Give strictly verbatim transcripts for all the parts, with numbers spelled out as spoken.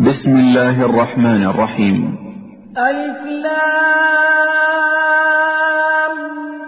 بسم الله الرحمن الرحيم. ألف لام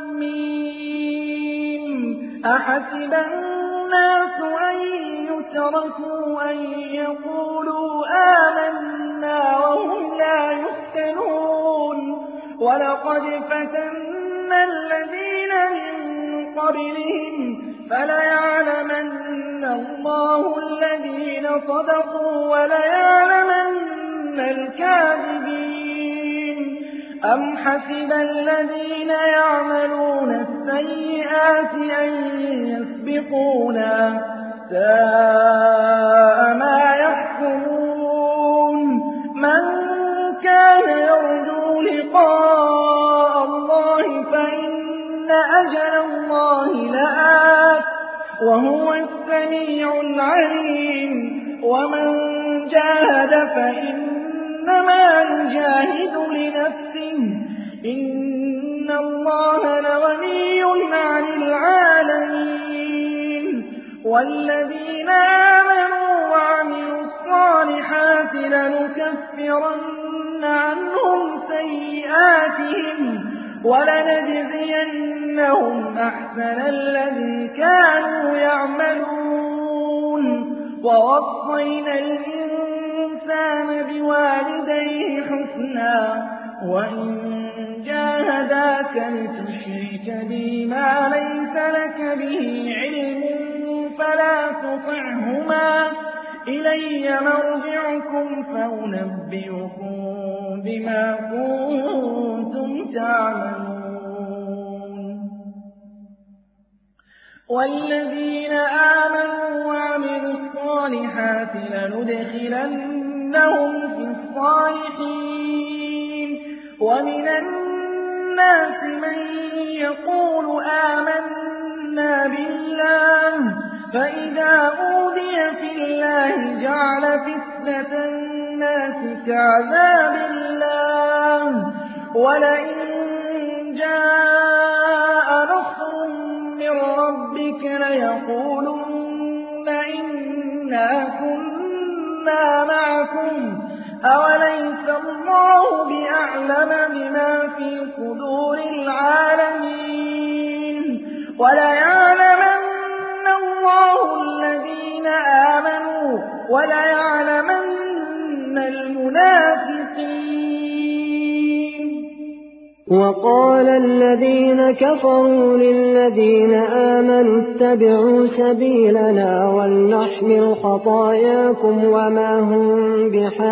ميم. أحسب الناس أن يتركوا أن يقولوا آمنا وهم لا يفتنون ولقد فتنا الذين من قبلهم فليعلمن الله الذين صدقوا وليعلمن الكاذبين. أم حسب الذين يعملون السيئات أن يسبقونا ساء ما يحكمون. من كان يرجو لقاء الله فإن أجل الله لآت وهو السميع العليم. ومن جاهد فإنما يجاهد لنفسه إن الله لغني عن العالمين. والذين آمنوا وعملوا الصالحات لنكفرن عنهم سيئاتهم ولنجزينهم أحسن الذي كانوا يعملون. ووصينا الإنسان بوالديه حسنا وإن جاهداك لتشرك بي ما ليس لك به علم فلا تطعهما إلي مرجعكم فأنبئكم بما كنتم تعملون. والذين آمنوا وعملوا الصالحات لندخلنهم في الصالحين. ومن الناس من يقول آمنا بالله فإذا أوذي في الله جعل فتنة الناس كعذاب الله ولئن جاء نصر من ربك ليقولن إنا كنا معكم أوليس الله بأعلم بما في صدور العالمين. وليعلمن الله الذين آمنوا وليعلمن المنافقين. وقال الذين كفروا للذين آمنوا اتبعوا سبيلنا ولنحمل خطاياكم وما هم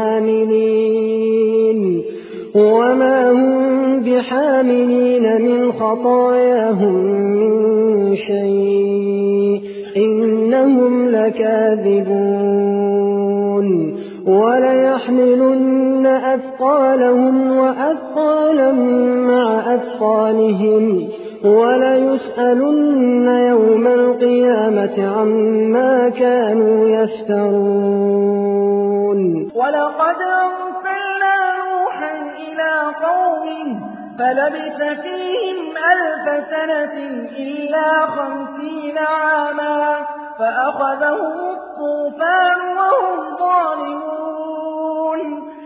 بحاملين وما هم بحاملين من خطاياهم من شيء إنهم لكاذبون. وليحملن أثقالهم وأثقالا مع أثقالهم وليسألن يوم القيامة عما كانوا يفترون. ولقد أرسلنا نوحا إلى قومه فلبث فيهم ألف سنة إلا خمسين عاما فأخذهم الطوفان وهم ظالمون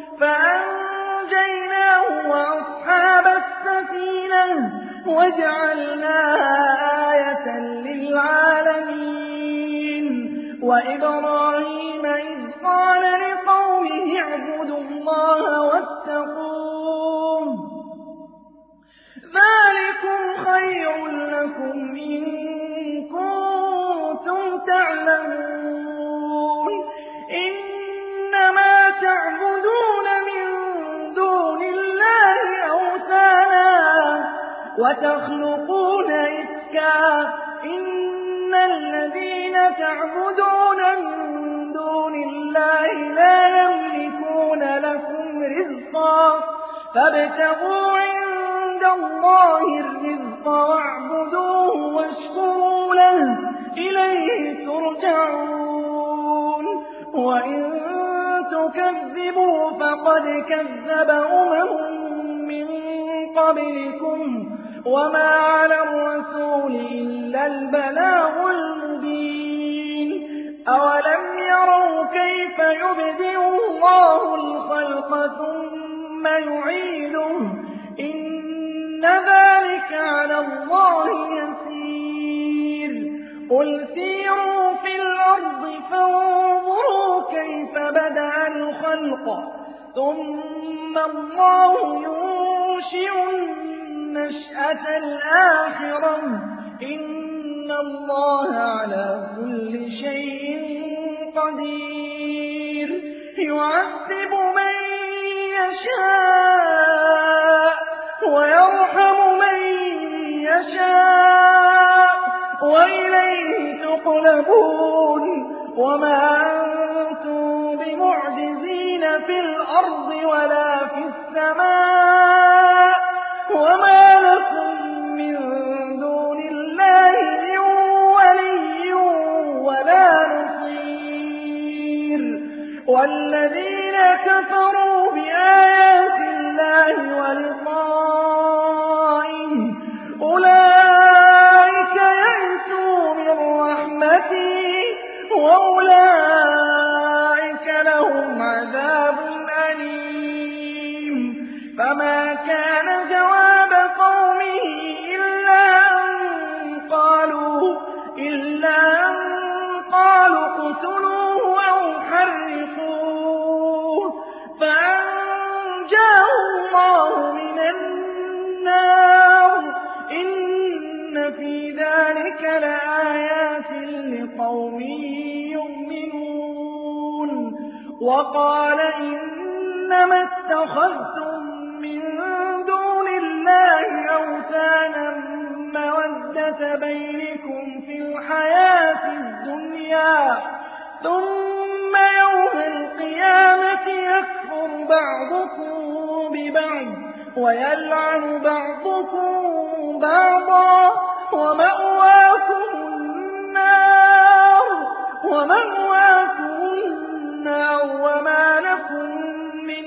فأنجيناه وأصحاب السفينة وجعلناها آية للعالمين. وإبراهيم إذ قال لقومه اعبدوا الله واتقوه ذلكم خير لكم إن كنتم تعلمون. إنما تعبدون من دون الله أوثانا وتخلقون إفكا إن الذين تعبدون من دون الله لا يملكون لكم رزقا فابتغوا عند الله الرزق واعبدوه واشكروا له إليه ترجعون. وإن تكذبوا فقد كذب أمم من قبلكم وما على الرسول إلا البلاغ المبين. أولم يروا كيف يبدئ الله يعيده إن ذلك على الله يسير قل سيروا في الأرض فانظروا كيف بدأ الخلق ثم الله ينشئ النشأة الآخرة إن الله على كل شيء قدير يعذب من يشاء ويرحم من يشاء وإليه تقلبون وما أنتم بمعجزين في الأرض ولا في السماء وما لكم من دون الله من ولي ولا نصير والذين كفروا بآيات الله ولقائه أولئك يئسوا من رحمتي وأولئك لهم عذاب أليم فما كان جواب قومه إلا أن قالوا إلا أن قالوا اقتلوه أو حرقوه فأنجاه الله من النار إن في ذلك لآيات لقوم يؤمنون وقال إنما اتخذتم من دون الله أوثانا مودة بينكم في الحياة الدنيا ثم يوم القيامة يكفر بعضكم ببعض ويلعن بعضكم بعضا ومأواكم النار ومأواكم النار وما لكم من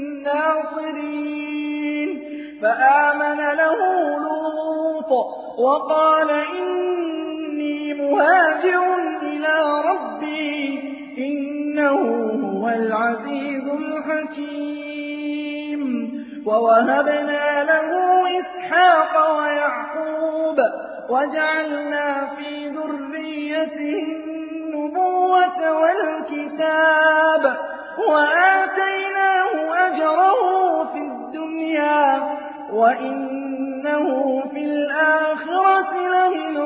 ناصرين فآمن له لوط وقال إني مهاجر إلى ربي إنه هو العزيز الحكيم ووهبنا له إسحاق ويعقوب وجعلنا في ذريته النبوة والكتاب وآتيناه أجره في الدنيا وإنه في الآخرة لمن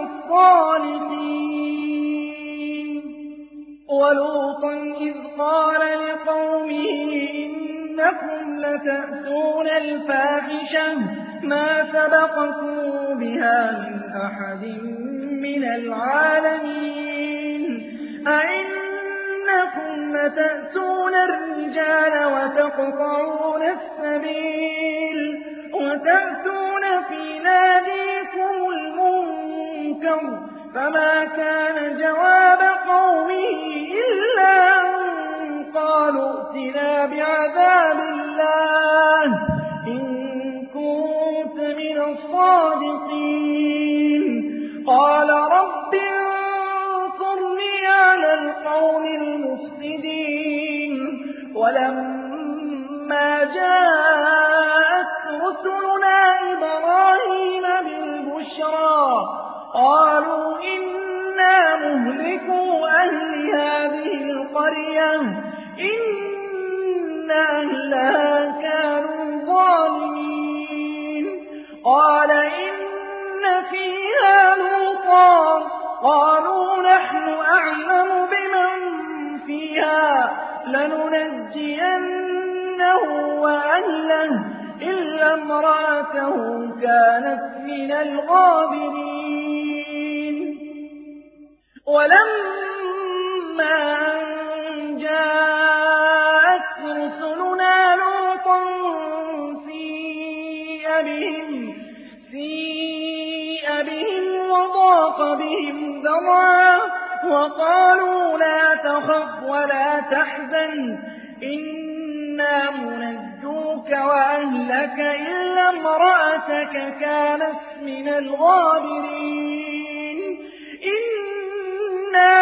الصالحين ولوطا إذ قال لقومه إنكم لتأتون الفاحشة ما سبقكم بها من أحد من العالمين أئنكم لتأتون الرجال وتقطعون السبيل وتأتون في ناديكم المنكر فما كان جواب قومه إلا أن قالوا ائتنا بعذاب الله إن كنت من الصادقين قال رب انصرني على القوم المفسدين ولما جاءت رسلنا إبراهيم بالبشرى قالوا إنا مهلكوا أهل هذه القرية إن أهلها كانوا ظالمين قال إن فيها لوطا قالوا نحن أعلم بمن فيها لننجينه وأهله إلا امرأته كانت من الغابرين ولما أن جاءت رسلنا لوطا سيء بهم سيء بهم وضاق بهم ذرعا وقالوا لا تخف ولا تحزن إنا منجوك وأهلك إلا امرأتك كانت من الغابرين إنا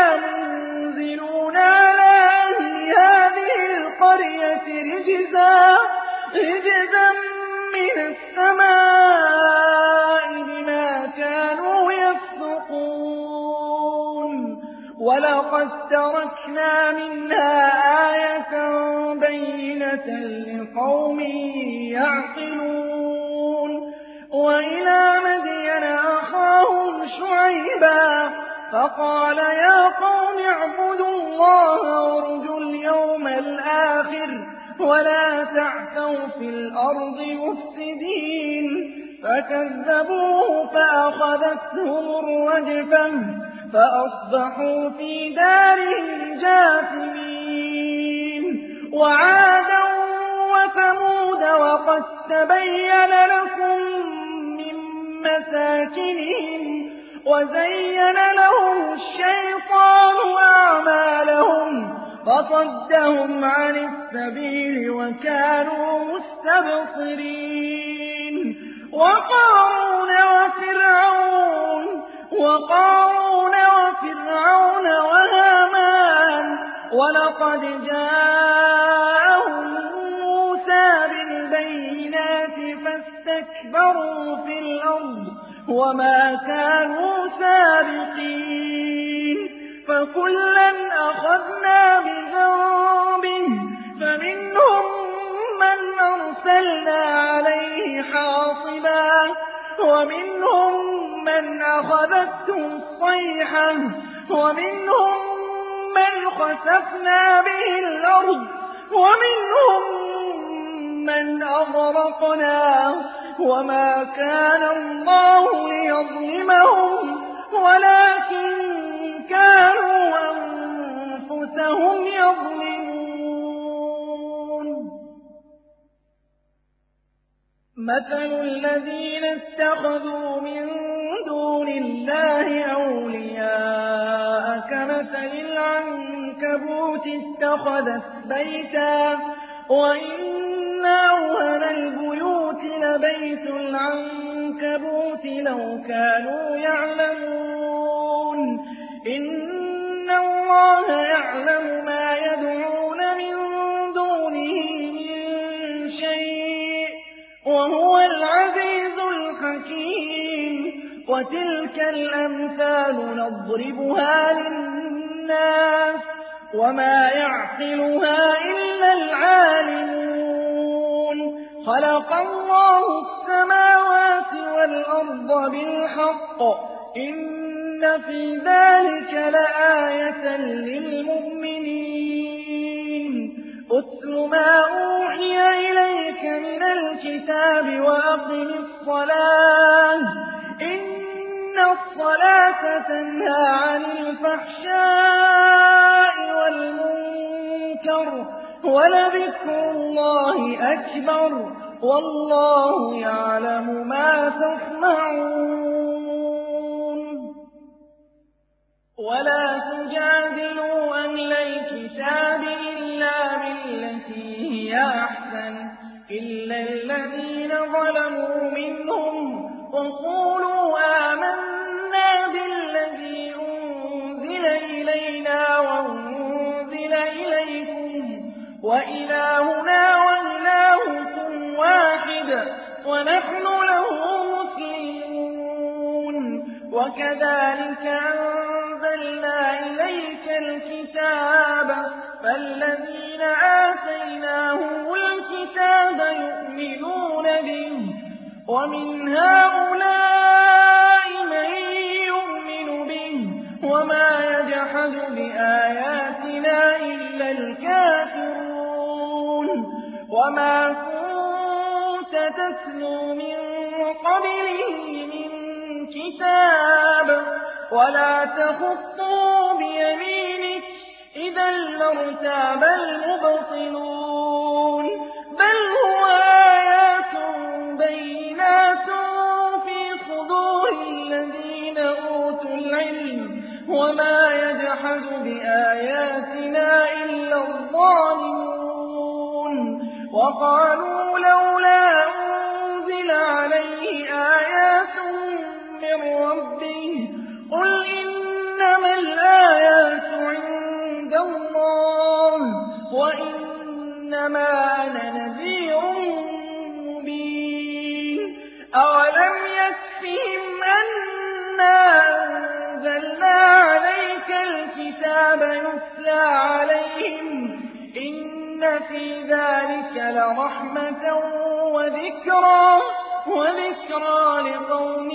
منزلون على أهل هذه القرية رجزا رجزا من السماء بما كانوا يفسقون ولقد تركنا منها آية بينة لقوم يعقلون وإلى مدين أخاهم شعيبا فقال يا قوم اعبدوا الله وارجوا اليوم الآخر ولا تعثوا في الأرض مفسدين فكذبوه فأخذتهم الرجفة فأصبحوا في دارهم جاثمين وعادا وثمود وقد تبين لكم من مساكنهم وزين لهم الشيطان أعمالهم فصدهم عن السبيل وكانوا مستبصرين وقارون وفرعون وقارون وفرعون وهامان ولقد جاءهم موسى بالبينات فاستكبروا في الأرض وما كانوا سابقين فكلا أخذنا بذنبه فمنهم من أرسلنا عليه حاصبا ومنهم من أخذته الصيحة ومنهم من خسفنا به الأرض ومنهم من أغرقنا وما كان الله ليظلمهم ولكن كانوا أنفسهم يظلمون مثل الذين اتخذوا من دون الله أولياء كمثل العنكبوت اتخذت بيتا وإن أوهن البيوت لبيت العنكبوت لو كانوا يعلمون إن الله يعلم ما يدعون من دونه من شيء وهو العزيز الحكيم وتلك الأمثال نضربها للناس وما يعقلها إلا العالمون خلق الله السماوات والأرض بالحق إن في ذلك لآية للمؤمنين أتل ما أوحي إليك من الكتاب وأقم الصلاة إن الصلاة تنهى عن الفحشاء والمنكر ولذكر الله أكبر والله يعلم ما تصنعون ولا تجادلوا أهل الكتاب إلا بالتي هي أحسن إلا الذين ظلموا منهم وقولوا آمنا بالذي أنزل إلينا وأنزل إليكم وإلهنا وإلهكم واحد ونحن له مسلمون وكذلك أنزلنا إليك الكتاب فالذين آتيناهم الكتاب يؤمنون به ومن هؤلاء من يؤمن به وما يجحد بآياتنا إلا الكافرون وما كنت تتلو من قبله من كتاب ولا تخطه بيمينك إذا لارتاب المبطلون بل هو آيات بينات في صدور الذين أوتوا العلم وما يجحد بآياتنا إلا الظالمون وقالوا لولا أنزل عليه آيات من ربه قل إنما الآيات عند الله وإنما إنما أنا نذير مبين أولم يكفهم أنا أنزلنا عليك الكتاب يتلى عليهم إن في ذلك لرحمة وذكرى وذكرى لقوم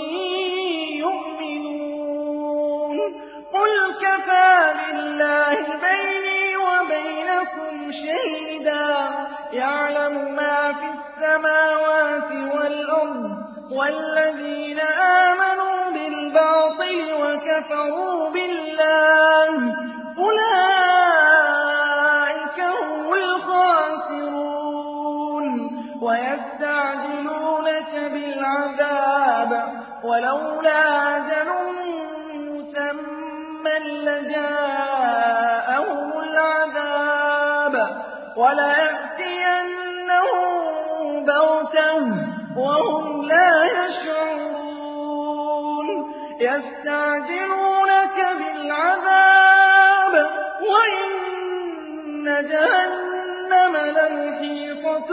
يؤمنون قل كفى بالله بيني وبينكم شهيدا يعلم ما في السماوات والأرض والذين آمنوا بالباطل وكفروا بالله أولئك هم الخاسرون ويستعجلونك بالعذاب ولولا أجل مسمى لجاءهم العذاب وليأتينهم بغتة وهم لا يشعرون يستعجلونك بالعذاب وإن جهنم لمحيطة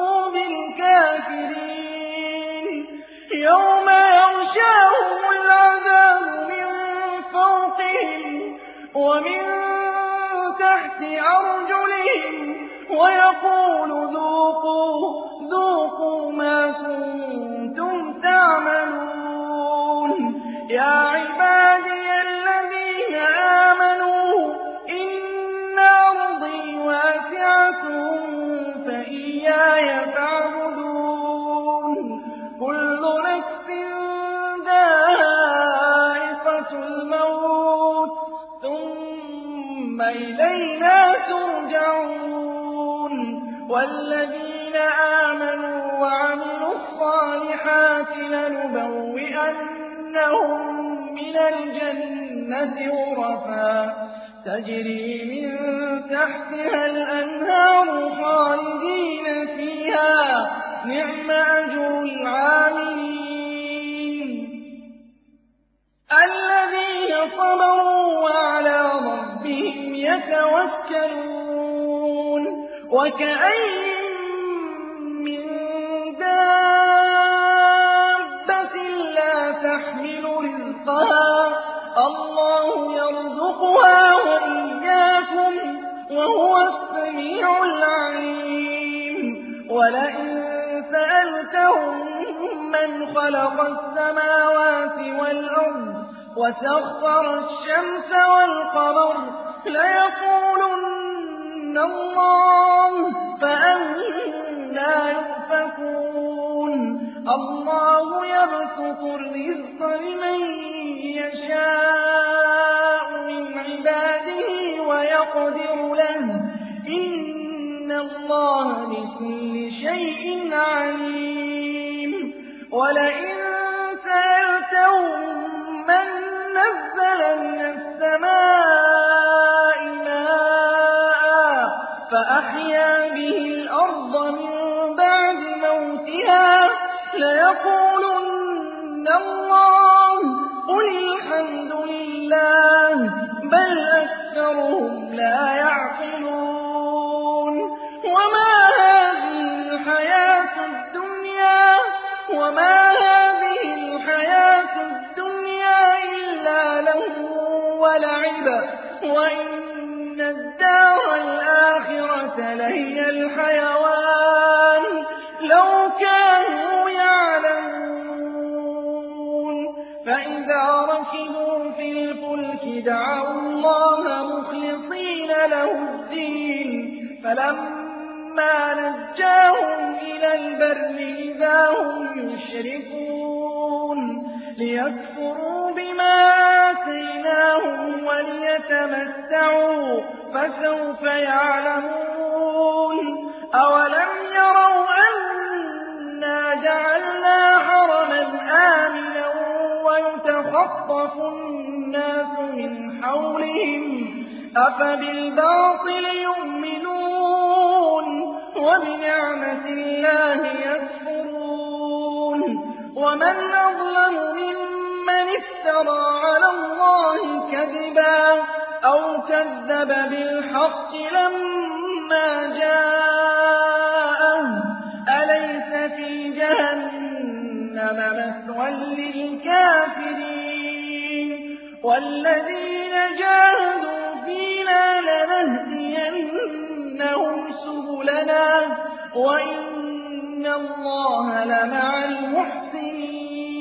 بالكافرين يوم يغشاهم العذاب من فوقهم ومن تحت أرجلهم ويقول ذوقوا ذوقوا ما كنتم تعملون يا عبادي الذين آمنوا إن أرضي واسعة فإياي فاعبدون كل نفس ذائقة الموت ثم إلينا ترجعون والذين آمنوا وعملوا الصالحات لنبوئنهم من الجنة غرفا تجري من تحتها الأنهار خالدين فيها نعم أجر العاملين الذين صبروا وعلى ربهم يتوكلون وكأين من دابة لا تحمل رزقها الله يرزقها وإياكم وهو السميع العليم ولئن سألتهم من خلق السماوات والأرض وسخر الشمس والقمر ليقولن الله فأنى يؤفكون الله يبسط الرزق لمن يشاء من عباده ويقدر له إن الله بكل شيء عليم ولئن سألتهم من نزل من السماء ماء فأحيا به الأرض من بعد موتها ليقولن الله قل الحمد لله بل أكثرهم لا يعقلون وما هذه الحياة الدنيا وما هذه الحياة الدنيا إلا لهو ولعب وإن الدار الآخرة لهي الحيوان لو كانوا يعلمون فإذا ركبوا في الفلك دعوا الله مخلصين له الدين فلما نجاهم إلى البر إذا هم يشركون ليكفروا بما آتيناهم وليتمتعوا فسوف يعلمون أولم يروا أنا جعلنا حرما آمنا ويتخطف الناس من حولهم أفبالباطل يؤمنون وبنعمة الله يكفرون ومن أظلم ممن افترى على الله كذبا أو كذب بالحق لما جاء مَثْوًى لِّلْكَافِرِينَ وَالَّذِينَ جَاهَدُوا فِينَا لَنَهْدِيَنَّهُمْ سُبُلَنَا وَإِنَّ اللَّهَ لَمَعَ الْمُحْسِنِينَ